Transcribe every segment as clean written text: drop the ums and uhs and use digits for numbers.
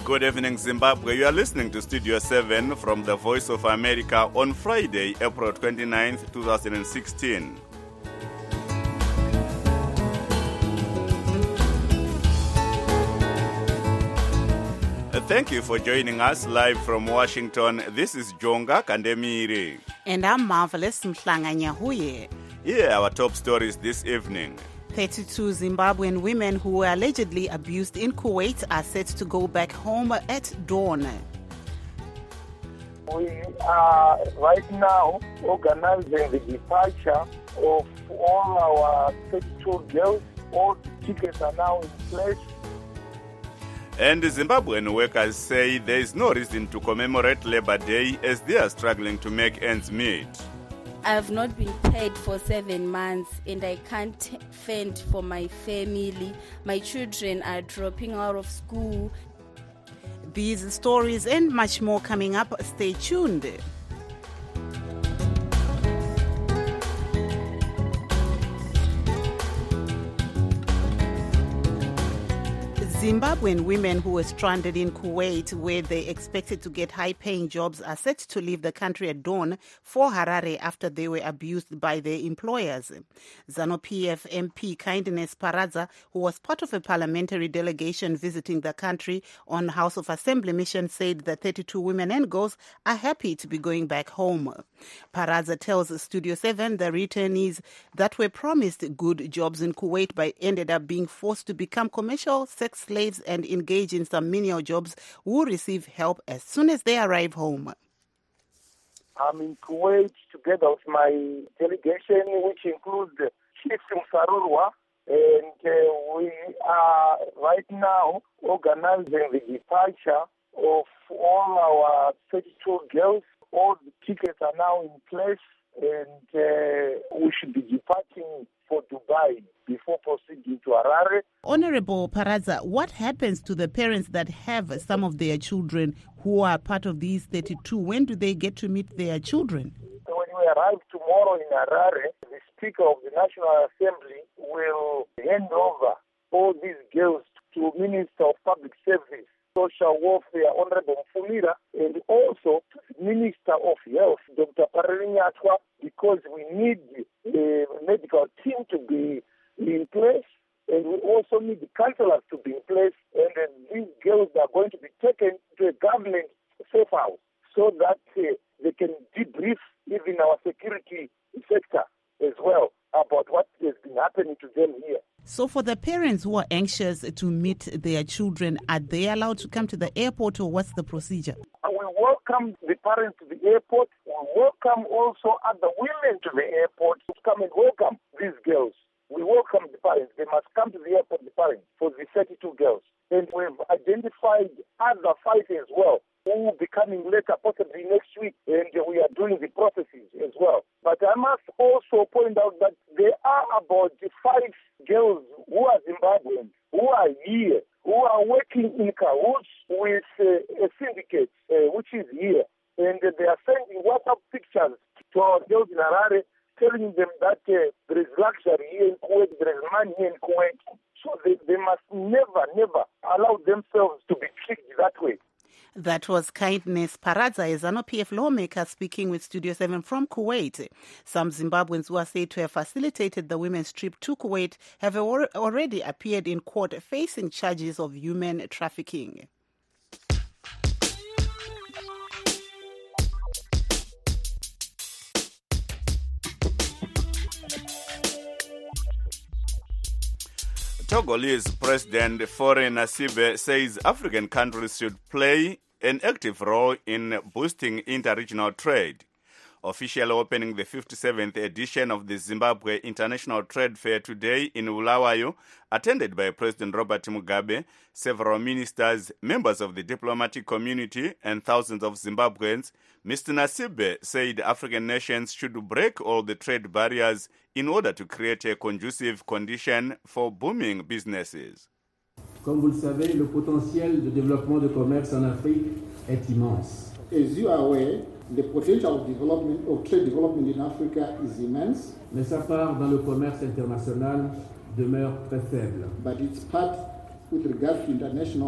Good evening, Zimbabwe. You are listening to Studio 7 from the Voice of America on Friday, April 29th, 2016. Thank you for joining us live from Washington. This is Jonga Kandemiri. And I'm Marvelous Mhlanga Nyahuye. Here are our top stories this evening. 32 Zimbabwean women who were allegedly abused in Kuwait are set to go back home at dawn. We are right now organizing the departure of all our 32 girls. All the tickets are now in place. And Zimbabwean workers say there is no reason to commemorate Labor Day as they are struggling to make ends meet. I have not been paid for 7 months and I can't fend for my family. My children are dropping out of school. These stories and much more coming up. Stay tuned. Zimbabwean women who were stranded in Kuwait, where they expected to get high-paying jobs, are set to leave the country at dawn for Harare after they were abused by their employers. ZANU-PF MP Kindness Paradza, who was part of a parliamentary delegation visiting the country on House of Assembly mission, said the 32 women and girls are happy to be going back home. Paradza tells Studio 7 the returnees that were promised good jobs in Kuwait but ended up being forced to become commercial sex slaves and engage in some menial jobs will receive help as soon as they arrive home. I'm in Kuwait together with my delegation, which includes Chief Sarurwa, and we are right now organizing the departure of all our 32 girls. All the tickets are now in place, and we should be departing for Dubai before proceeding to Harare. Honorable Paradza, what happens to the parents that have some of their children who are part of these 32? When do they get to meet their children? When we arrive tomorrow in Harare, the Speaker of the National Assembly will hand over all these girls to Minister of Public Service, Social Welfare, Honorable Mfumira, and also to the Minister of Health, Dr. Pariniatwa, because we need a medical team to be in place, and we also need the counselors to be in place, and then these girls are going to be taken to a government safe house so that they can debrief even our security sector as well about what has been happening to them here. So for the parents who are anxious to meet their children, are they allowed to come to the airport, or what's the procedure? We welcome the parents to the airport. We welcome also other women to the airport to come and welcome these girls. We welcome the parents. They must come to the airport, the parents, for the 32 girls. And we've identified other 5 as well, who will be coming later, possibly next week, and we are doing the processes as well. But I must also point out that there are about 5 girls who are Zimbabweans, who are here, who are working in cahoots with a syndicate, which is here. And they are sending WhatsApp pictures to our girls in Harare, telling them that there is luxury here in Kuwait, there is money here in Kuwait. So they must never allow themselves to be tricked that way. That was Kindness Paradza, a ZANU-PF lawmaker, speaking with Studio 7 from Kuwait. Some Zimbabweans who are said to have facilitated the women's trip to Kuwait have already appeared in court facing charges of human trafficking. Togolese President Faure Nasibe says African countries should play an active role in boosting inter-regional trade. Officially opening the 57th edition of the Zimbabwe International Trade Fair today in Bulawayo, attended by President Robert Mugabe, several ministers, members of the diplomatic community, and thousands of Zimbabweans, Mr. Nasibe said African nations should break all the trade barriers in order to create a conducive condition for booming businesses. Comme vous le savez, le potentiel de développement de commerce en Afrique est immense. As you are aware, the potential of development of trade development in Africa is immense. Mais sa part dans le commerce international demeure très faible. But its part with regard to international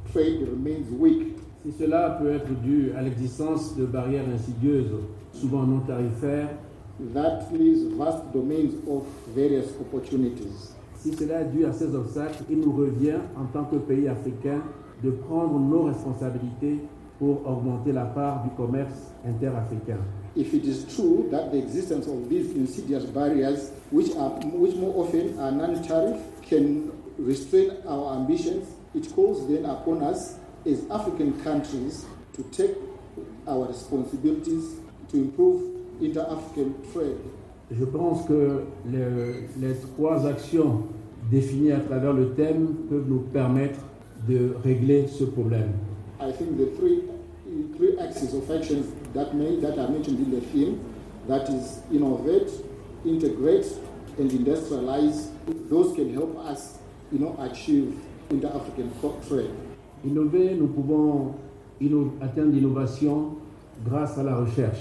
trade remains weak. Si cela peut être dû à l'existence de barrières insidieuses, souvent non tarifaires, that leaves vast domains of various opportunities. Si cela est dû à ces obstacles, il nous revient, en tant que pays africains, de prendre nos responsabilités pour augmenter la part du commerce interafricain. If it is true that the existence of these insidious barriers, which more often are non-tariff, can restrain our ambitions, it calls then upon us as African countries to take our responsibilities to improve inter-African trade. Je pense que les trois actions définies à travers le thème peuvent nous permettre de régler ce problème. I think the three axes of actions that are mentioned in the theme, that is innovate, integrate, and industrialize, those can help us, achieve inter-African trade. Innover, nous pouvons atteindre l'innovation grâce à la recherche.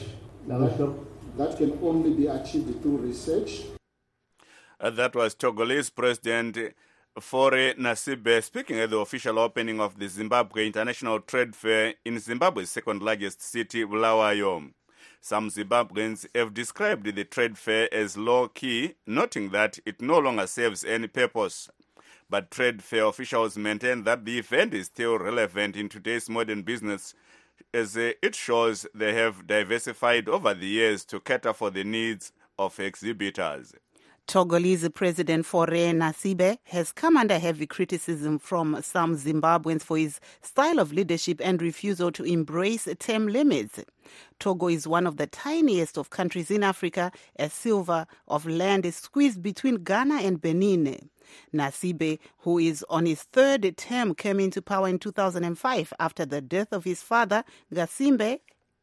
That can only be achieved through research. That was Togolese President Faure Nasibe speaking at the official opening of the Zimbabwe International Trade Fair in Zimbabwe's second largest city, Bulawayo. Some Zimbabweans have described the trade fair as low-key, noting that it no longer serves any purpose. But trade fair officials maintain that the event is still relevant in today's modern business, as it shows they have diversified over the years to cater for the needs of exhibitors. Togolese President Faure Nasibe has come under heavy criticism from some Zimbabweans for his style of leadership and refusal to embrace term limits. Togo is one of the tiniest of countries in Africa, as silver of land is squeezed between Ghana and Benin. Nasibe, who is on his third term, came into power in 2005 after the death of his father, Gasimbe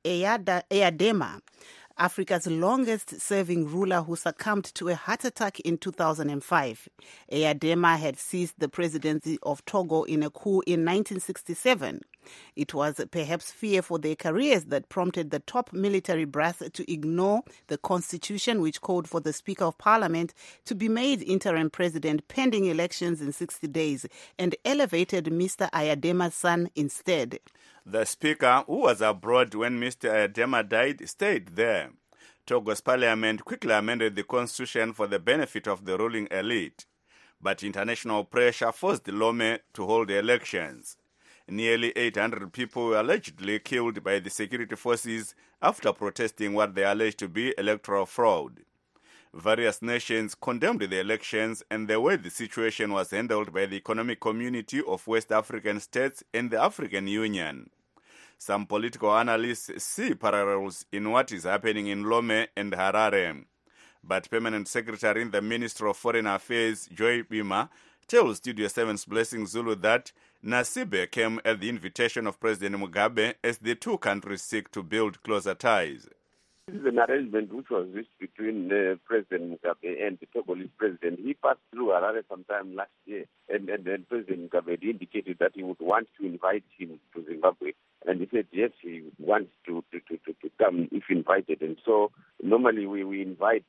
Eyadema, Africa's longest-serving ruler who succumbed to a heart attack in 2005. Eyadema had seized the presidency of Togo in a coup in 1967. It was perhaps fear for their careers that prompted the top military brass to ignore the constitution, which called for the Speaker of Parliament to be made interim president pending elections in 60 days, and elevated Mr. Eyadema's son instead. The Speaker, who was abroad when Mr. Eyadema died, stayed there. Togo's parliament quickly amended the constitution for the benefit of the ruling elite. But international pressure forced Lome to hold the elections. Nearly 800 people were allegedly killed by the security forces after protesting what they alleged to be electoral fraud. Various nations condemned the elections and the way the situation was handled by the Economic Community of West African States and the African Union. Some political analysts see parallels in what is happening in Lome and Harare. But Permanent Secretary in the Ministry of Foreign Affairs, Joy Bima, tells Studio 7's Blessing Zulu that Nasibe came at the invitation of President Mugabe as the two countries seek to build closer ties. This is an arrangement which was reached between President Mugabe and the Togolese president. He passed through Harare sometime last year, and President Mugabe indicated that he would want to invite him to Zimbabwe. And he said, yes, he wants to come if invited. And so normally we invite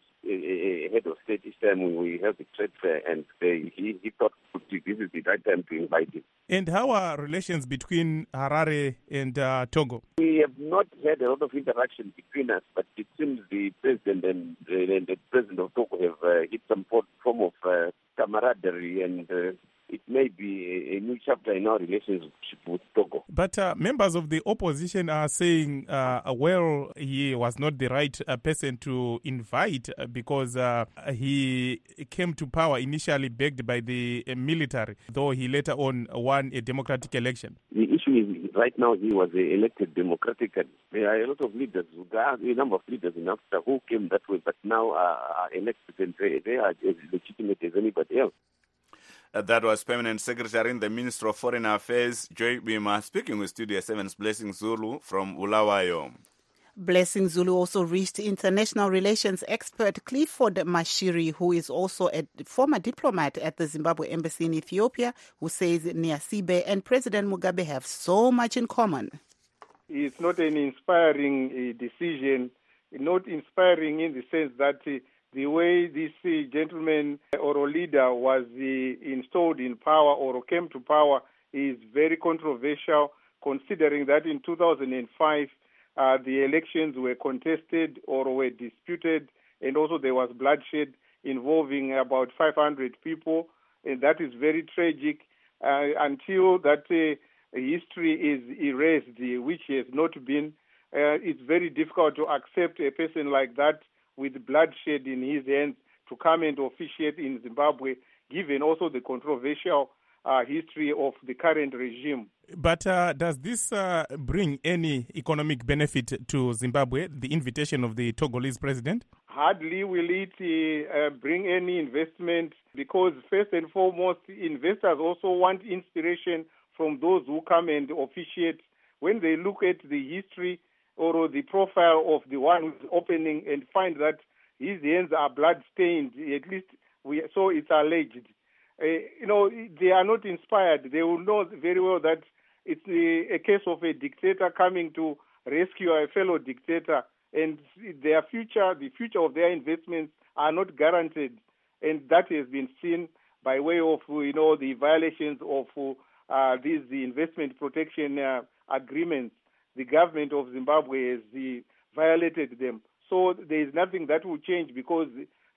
a head of state each time we have the trade fair, and he thought this is the right time to invite him. And how are relations between Harare and Togo? We have not had a lot of interaction between us, but it seems the president and the president of Togo have hit some form of camaraderie, and it may be a new chapter in our relationship with Togo. But members of the opposition are saying, well, he was not the right person to invite because he came to power initially backed by the military, though he later on won a democratic election. The issue is right now he was elected democratically. There are a lot of leaders, there are a number of leaders in Africa who came that way, but now are elected and they are as legitimate as anybody else. That was Permanent Secretary in the Ministry of Foreign Affairs, Joy Bima, speaking with Studio 7's Blessing Zulu from Bulawayo. Blessing Zulu also reached international relations expert Clifford Mashiri, who is also a former diplomat at the Zimbabwe Embassy in Ethiopia, who says Nasibe and President Mugabe have so much in common. It's not an inspiring decision, not inspiring in the sense that the way this gentleman or leader was installed in power or came to power is very controversial, considering that in 2005 the elections were contested or were disputed, and also there was bloodshed involving about 500 people, and that is very tragic. Until that history is erased, which has not been, it's very difficult to accept a person like that with bloodshed in his hands to come and officiate in Zimbabwe, given also the controversial history of the current regime. But does this bring any economic benefit to Zimbabwe, the invitation of the Togolese president? Hardly will it bring any investment, because first and foremost, investors also want inspiration from those who come and officiate. When they look at the history or the profile of the one who's opening and find that his hands are blood-stained, at least so it's alleged. They are not inspired. They will know very well that it's a case of a dictator coming to rescue a fellow dictator, and their future, the future of their investments are not guaranteed. And that has been seen by way of, the violations of the investment protection agreements. The government of Zimbabwe has violated them. So there is nothing that will change because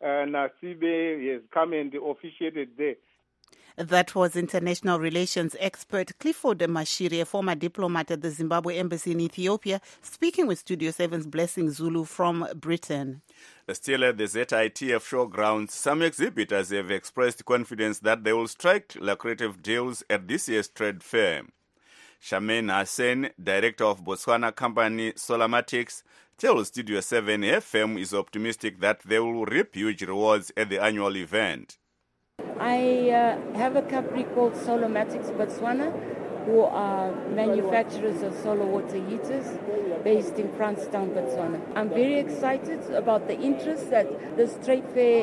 Nasibe has come and officiated there. That was international relations expert Clifford Mashiri, a former diplomat at the Zimbabwe Embassy in Ethiopia, speaking with Studio 7's Blessing Zulu from Britain. Still at the ZITF showgrounds, some exhibitors have expressed confidence that they will strike lucrative deals at this year's trade fair. Charmaine Hassan, director of Botswana company Solamatics, tells Studio 7 her firm is optimistic that they will reap huge rewards at the annual event. I have a company called Solamatics Botswana, who are manufacturers of solar water heaters based in Franstown, Botswana. I'm very excited about the interest that this trade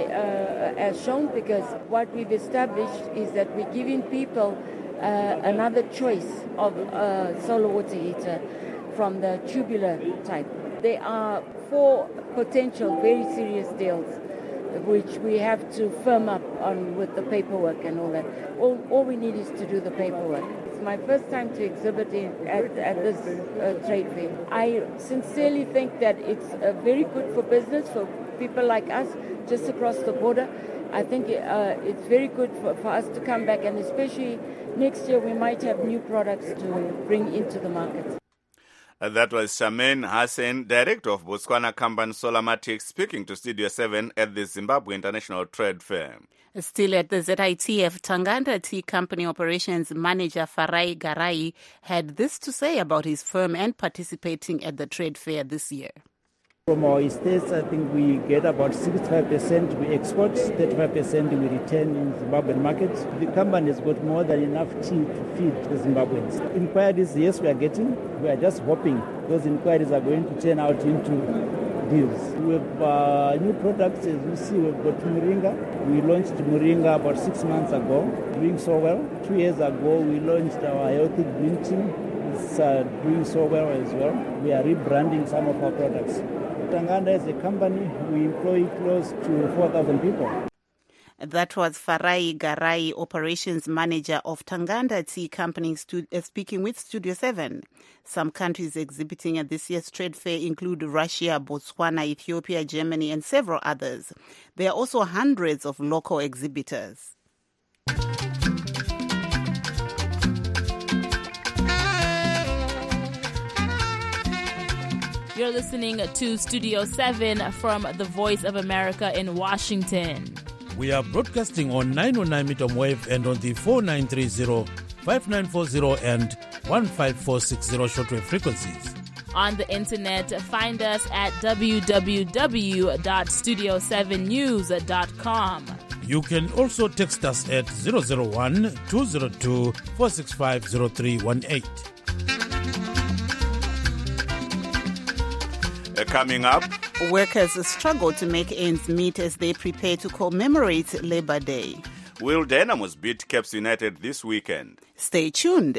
fair has shown, because what we've established is that we're giving people another choice of solar water heater from the tubular type. There are 4 potential very serious deals which we have to firm up on with the paperwork and all that. All we need is to do the paperwork. It's my first time to exhibit at this trade fair. I sincerely think that it's very good for business, for people like us just across the border. I think it's very good for us to come back, and especially next year we might have new products to bring into the market. That was Charmaine Hassan, director of Botswana company Solamatics, speaking to Studio 7 at the Zimbabwe International Trade Fair. Still at the ZITF, Tanganda Tea Company Operations Manager Farai Garai had this to say about his firm and participating at the trade fair this year. From our estates, I think we get about 65% we export, 35% we return in Zimbabwean market. The company has got more than enough tea to feed the Zimbabweans. Inquiries, yes, we are getting. We are just hoping those inquiries are going to turn out into deals. We have new products, as you see. We've got Moringa. We launched Moringa about 6 months ago, doing so well. 2 years ago, we launched our healthy green tea. It's doing so well as well. We are rebranding some of our products. Tanganda as a company, we employ close to 4,000 people. That was Farai Garai, operations manager of Tanganda Tea Company, speaking with Studio 7. Some countries exhibiting at this year's trade fair include Russia, Botswana, Ethiopia, Germany, and several others. There are also hundreds of local exhibitors. You're listening to Studio 7 from the Voice of America in Washington. We are broadcasting on 909 meter wave and on the 4930, 5940 and 15460 shortwave frequencies. On the internet, find us at www.studio7news.com. You can also text us at 001-202-465-0318. Coming up, workers struggle to make ends meet as they prepare to commemorate Labor Day. Will Dynamos beat Caps United this weekend? Stay tuned.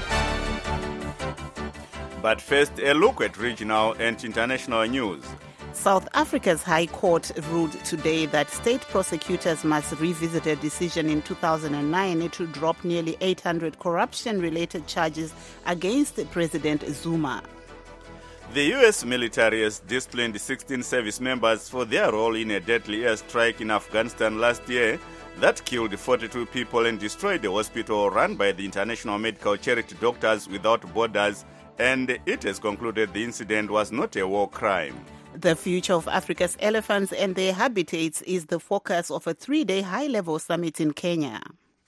But first, a look at regional and international news. South Africa's High Court ruled today that state prosecutors must revisit a decision in 2009 to drop nearly 800 corruption-related charges against President Zuma. The U.S. military has disciplined 16 service members for their role in a deadly airstrike in Afghanistan last year that killed 42 people and destroyed a hospital run by the international medical charity Doctors Without Borders, and it has concluded the incident was not a war crime. The future of Africa's elephants and their habitats is the focus of a 3-day high-level summit in Kenya.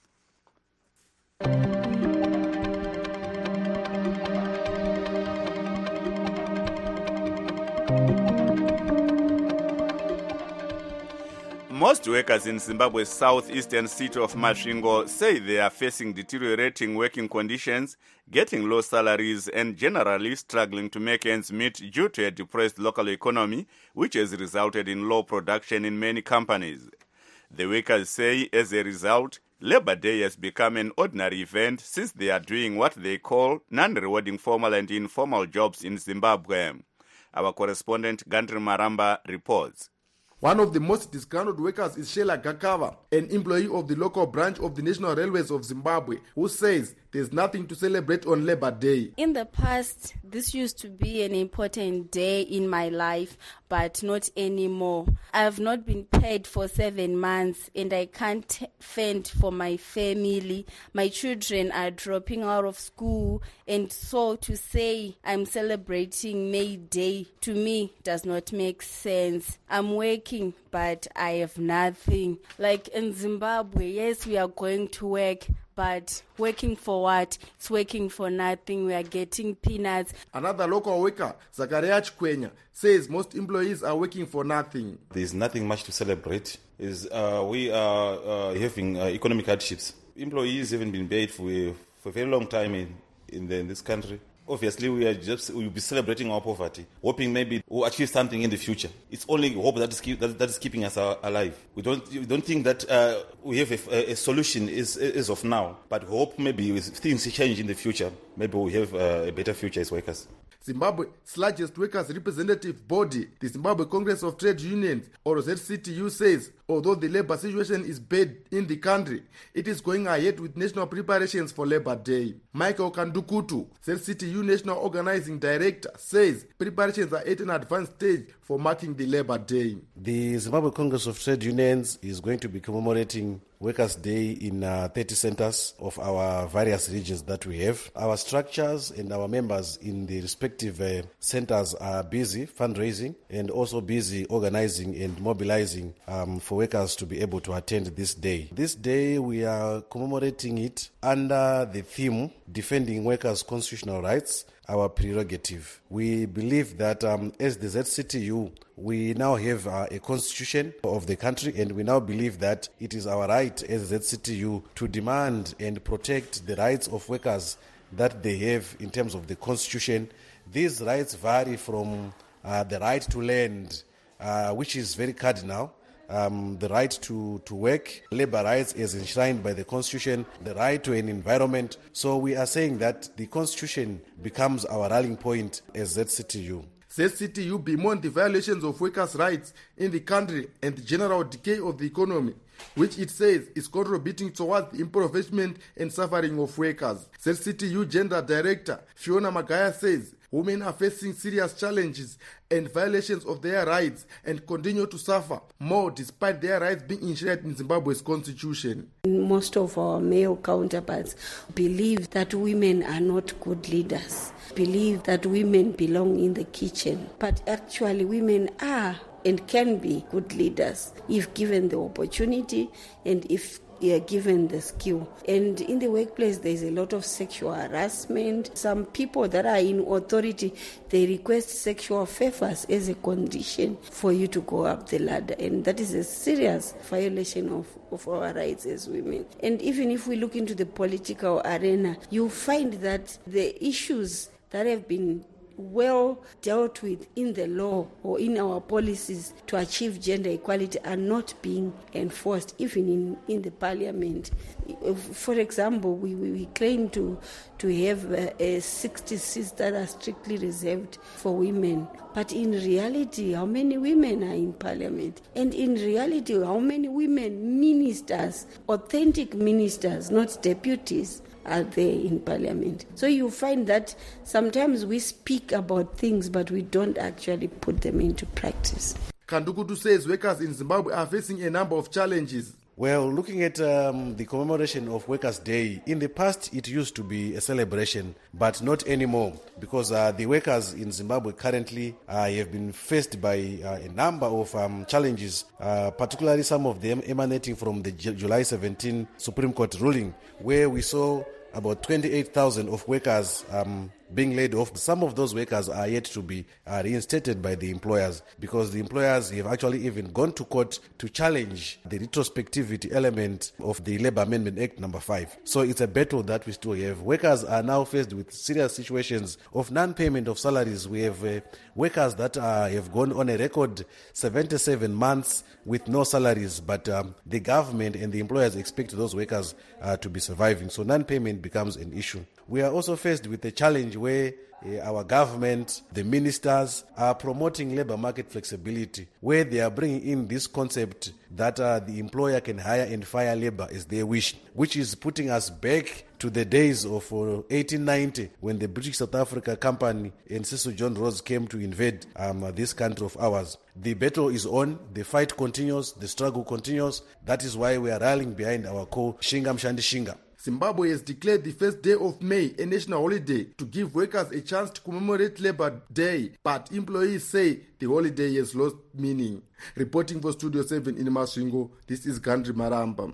Most workers in Zimbabwe's southeastern city of Masvingo say they are facing deteriorating working conditions, getting low salaries, and generally struggling to make ends meet due to a depressed local economy, which has resulted in low production in many companies. The workers say, as a result, Labor Day has become an ordinary event since they are doing what they call non-rewarding formal and informal jobs in Zimbabwe. Our correspondent Gandri Maramba reports. One of the most disgruntled workers is Sheila Gakava, an employee of the local branch of the National Railways of Zimbabwe, who says there's nothing to celebrate on Labor Day. In the past, this used to be an important day in my life, but not anymore. I have not been paid for 7 months and I can't fend for my family. My children are dropping out of school, and so to say I'm celebrating May Day to me does not make sense. I'm working, but I have nothing. Like in Zimbabwe, yes, we are going to work, but working for what? It's working for nothing. We are getting peanuts. Another local worker, Zakaria Chikwenya, says most employees are working for nothing. There's nothing much to celebrate. We are having economic hardships. Employees haven't been paid for a very long time in this country. Obviously, we'll be celebrating our poverty, hoping maybe we'll achieve something in the future. It's only hope that is keeping us alive. We don't think that we have a solution as of now, but hope maybe if things change in the future, maybe we'll have a better future as workers. Zimbabwe's largest workers' representative body, the Zimbabwe Congress of Trade Unions, or ZCTU, says although the labor situation is bad in the country, it is going ahead with national preparations for Labor Day. Michael Kandukutu, ZCTU National Organizing Director, says preparations are at an advanced stage for marking the Labor Day. The Zimbabwe Congress of Trade Unions is going to be commemorating Workers' Day in 30 centers of our various regions that we have. Our structures and our members in the respective centers are busy fundraising and also busy organizing and mobilizing for workers to be able to attend this day. This day we are commemorating it under the theme Defending Workers' Constitutional Rights, our prerogative. We believe that as the ZCTU, we now have a constitution of the country, and we now believe that it is our right as ZCTU to demand and protect the rights of workers that they have in terms of the constitution. These rights vary from the right to land, which is very cardinal, the right to work, labor rights as enshrined by the Constitution, the right to an environment. So we are saying that the Constitution becomes our rallying point as ZCTU. ZCTU bemoaned the violations of workers' rights in the country and the general decay of the economy, which it says is contributing towards the impoverishment and suffering of workers. ZCTU Gender Director Fiona Magaya says women are facing serious challenges and violations of their rights and continue to suffer more despite their rights being enshrined in Zimbabwe's constitution. Most of our male counterparts believe that women are not good leaders, believe that women belong in the kitchen, but actually women are and can be good leaders if given the opportunity and if given the skill. And in the workplace, there's a lot of sexual harassment. Some people that are in authority, they request sexual favors as a condition for you to go up the ladder. And that is a serious violation of our rights as women. And even if we look into the political arena, you find that the issues that have been well dealt with in the law or in our policies to achieve gender equality are not being enforced, even in the parliament. For example, we claim to have 60 seats that are strictly reserved for women. But in reality, how many women are in parliament? And in reality, how many women ministers, authentic ministers, not deputies, are there in parliament? So you find that sometimes we speak about things, but we don't actually put them into practice. Kandukutu says workers in Zimbabwe are facing a number of challenges. Well, looking at the commemoration of Workers' Day, in the past it used to be a celebration, but not anymore, because the workers in Zimbabwe currently have been faced by a number of challenges, particularly some of them emanating from the July 17 Supreme Court ruling, where we saw about 28,000 of workers being laid off. Some of those workers are yet to be reinstated by the employers, because the employers have actually even gone to court to challenge the retrospectivity element of the Labour Amendment Act number 5. So it's a battle that we still have. Workers are now faced with serious situations of non-payment of salaries. We have workers that have gone on a record 77 months with no salaries, but the government and the employers expect those workers to be surviving. So non-payment becomes an issue. We are also faced with a challenge where our government, the ministers, are promoting labor market flexibility, where they are bringing in this concept that the employer can hire and fire labor as they wish, which is putting us back to the days of 1890, when the British South Africa Company and Cecil John Rhodes came to invade this country of ours. The battle is on, the fight continues, the struggle continues. That is why we are rallying behind our call, Shinga Mshandi Shinga. Zimbabwe has declared the first day of May a national holiday to give workers a chance to commemorate Labour Day, but employees say the holiday has lost meaning. Reporting for Studio 7 in Masvingo, this is Gandhi Maramba.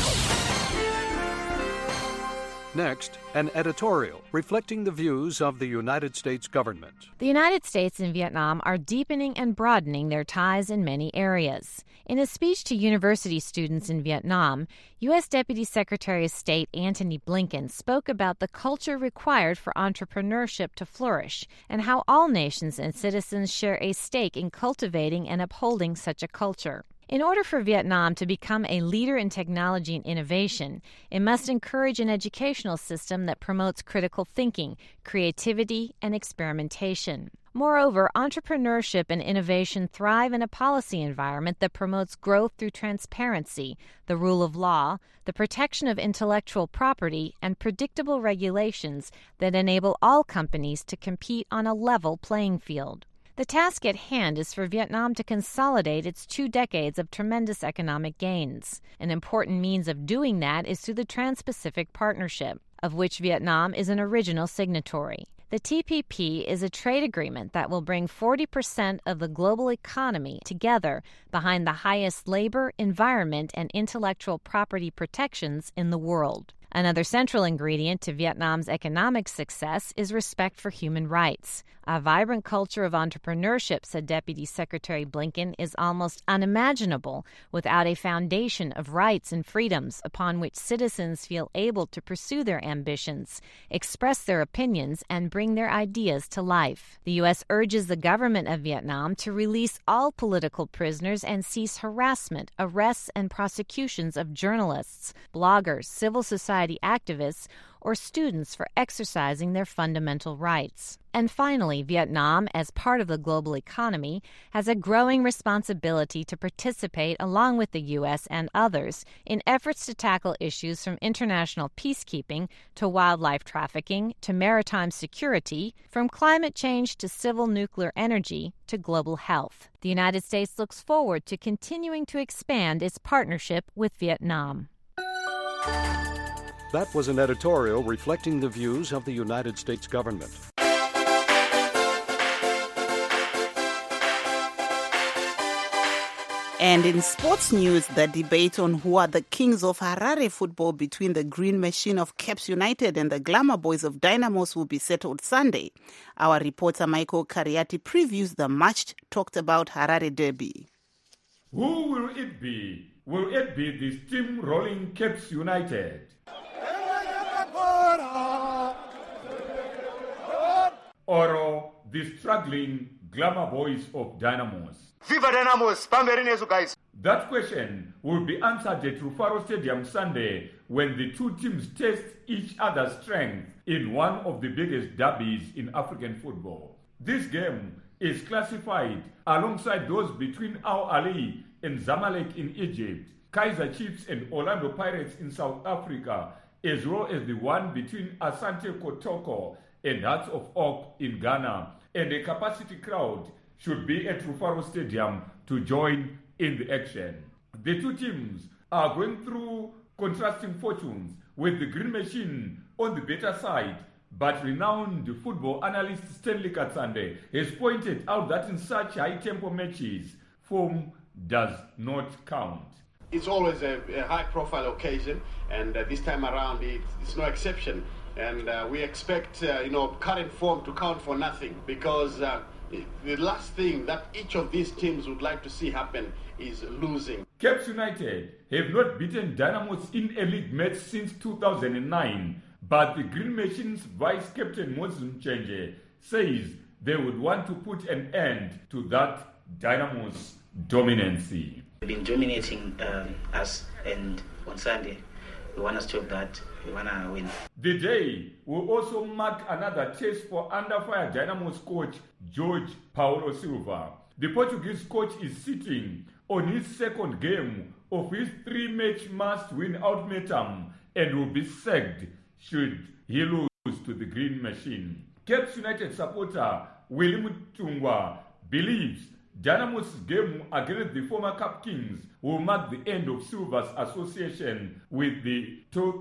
Next, an editorial reflecting the views of the United States government. The United States and Vietnam are deepening and broadening their ties in many areas. In a speech to university students in Vietnam, U.S. Deputy Secretary of State Antony Blinken spoke about the culture required for entrepreneurship to flourish and how all nations and citizens share a stake in cultivating and upholding such a culture. In order for Vietnam to become a leader in technology and innovation, it must encourage an educational system that promotes critical thinking, creativity, and experimentation. Moreover, entrepreneurship and innovation thrive in a policy environment that promotes growth through transparency, the rule of law, the protection of intellectual property, and predictable regulations that enable all companies to compete on a level playing field. The task at hand is for Vietnam to consolidate its 2 decades of tremendous economic gains. An important means of doing that is through the Trans-Pacific Partnership, of which Vietnam is an original signatory. The TPP is a trade agreement that will bring 40% of the global economy together behind the highest labor, environment, and intellectual property protections in the world. Another central ingredient to Vietnam's economic success is respect for human rights. A vibrant culture of entrepreneurship, said Deputy Secretary Blinken, is almost unimaginable without a foundation of rights and freedoms upon which citizens feel able to pursue their ambitions, express their opinions, and bring their ideas to life. The U.S. urges the government of Vietnam to release all political prisoners and cease harassment, arrests, and prosecutions of journalists, bloggers, civil society activists, or students for exercising their fundamental rights. And finally, Vietnam, as part of the global economy, has a growing responsibility to participate along with the U.S. and others in efforts to tackle issues from international peacekeeping to wildlife trafficking to maritime security, from climate change to civil nuclear energy to global health. The United States looks forward to continuing to expand its partnership with Vietnam. That was an editorial reflecting the views of the United States government. And in sports news, the debate on who are the kings of Harare football between the Green Machine of Caps United and the Glamour Boys of Dynamos will be settled Sunday. Our reporter Michael Kariati previews the much talked about Harare derby. Who will it be? Will it be the steam-rolling Caps United? Or the struggling glamour boys of Dynamos. Viva Dynamos! Pamberinezo, guys! That question will be answered at Rufaro Stadium Sunday when the two teams test each other's strength in one of the biggest derbies in African football. This game is classified alongside those between Al Ahly and Zamalek in Egypt, Kaizer Chiefs and Orlando Pirates in South Africa, as well as the one between Asante Kotoko and Hearts of Oak in Ghana. And a capacity crowd should be at Rufaro Stadium to join in the action. The two teams are going through contrasting fortunes, with the Green Machine on the better side, but renowned football analyst Stanley Katsande has pointed out that in such high-tempo matches, form does not count. It's always a high-profile occasion, and this time around it's no exception. And we expect, current form to count for nothing, because the last thing that each of these teams would like to see happen is losing. Caps United have not beaten Dynamos in a league match since 2009, but the Green Machine's vice-captain Moses Mchenje says they would want to put an end to that Dynamos dominancy. They've been dominating us, and on Sunday we want to stop that. We want to win. The day will also mark another test for under-fire Dynamos coach George Paulo Silva. The Portuguese coach is sitting on his second game of his 3-match must-win ultimatum and will be sacked should he lose to the Green Machine. Caps United supporter William Tungwa believes Dynamos' game against the former Cup Kings will mark the end of Silva's association with the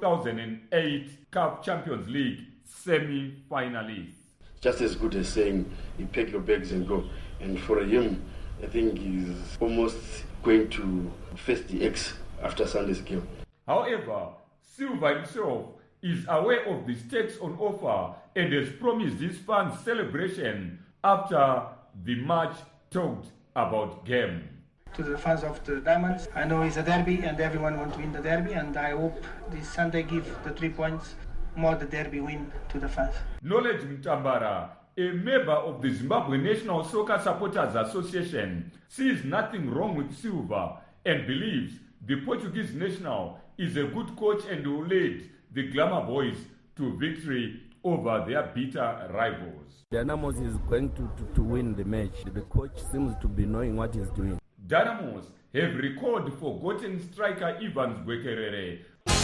2008 Cup Champions League semi-finalists. Just as good as saying you pack your bags and go. And for him, I think he's almost going to face the X after Sunday's game. However, Silva himself is aware of the stakes on offer and has promised his fans celebration after the match talked about game. To the fans of the Diamonds, I know it's a derby and everyone wants to win the derby, and I hope this Sunday give the 3 points more the derby win to the fans. Knowledge Mtambara, a member of the Zimbabwe National Soccer Supporters Association, sees nothing wrong with Silva and believes the Portuguese national is a good coach and will lead the Glamour Boys to victory over their bitter rivals. Dynamos is going to win the match. The coach seems to be knowing what he's doing. Dynamos have recalled forgotten striker Evans Gwekerere.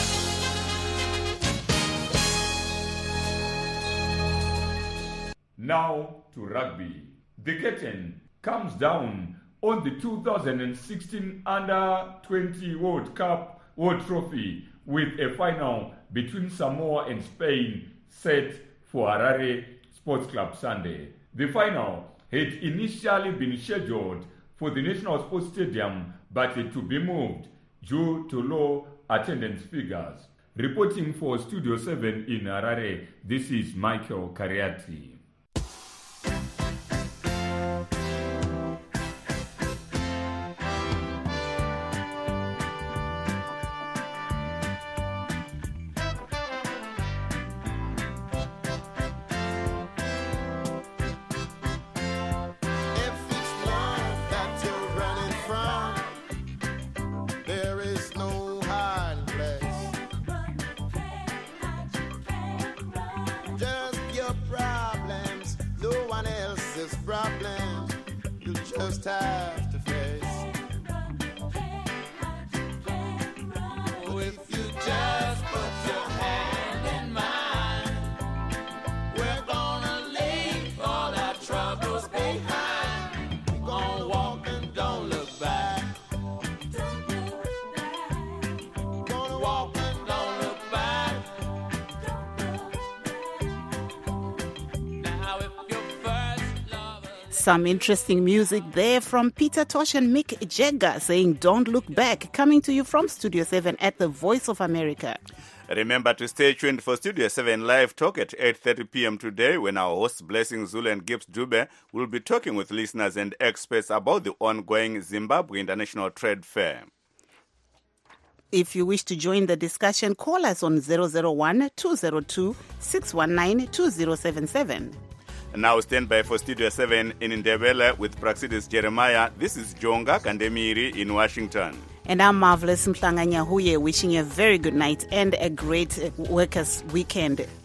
Now to rugby. The curtain comes down on the 2016 Under-20 World Cup World Trophy with a final between Samoa and Spain set for Harare Sports Club Sunday. The final had initially been scheduled for the National Sports Stadium but had to be moved due to low attendance figures. Reporting for Studio 7 in Harare, this is Michael Cariati. Problems you just have to face. Oh, if you just put your hand in mine, we're gonna leave all our troubles behind. We're gonna walk and don't look back. Gonna walk and don't look back. Now if you're some interesting music there from Peter Tosh and Mick Jagger saying Don't Look Back, coming to you from Studio 7 at the Voice of America. Remember to stay tuned for Studio 7 Live Talk at 8:30 p.m. today when our hosts Blessing Zulu and Gibbs Dube will be talking with listeners and experts about the ongoing Zimbabwe International Trade Fair. If you wish to join the discussion, call us on 001-202-619-2077. Now stand by for Studio 7 in Ndebele with Praxidis Jeremiah. This is Jonga Kandemiri in Washington. And I'm Marvelous Mhlanga Nyahuye, wishing you a very good night and a great workers' weekend.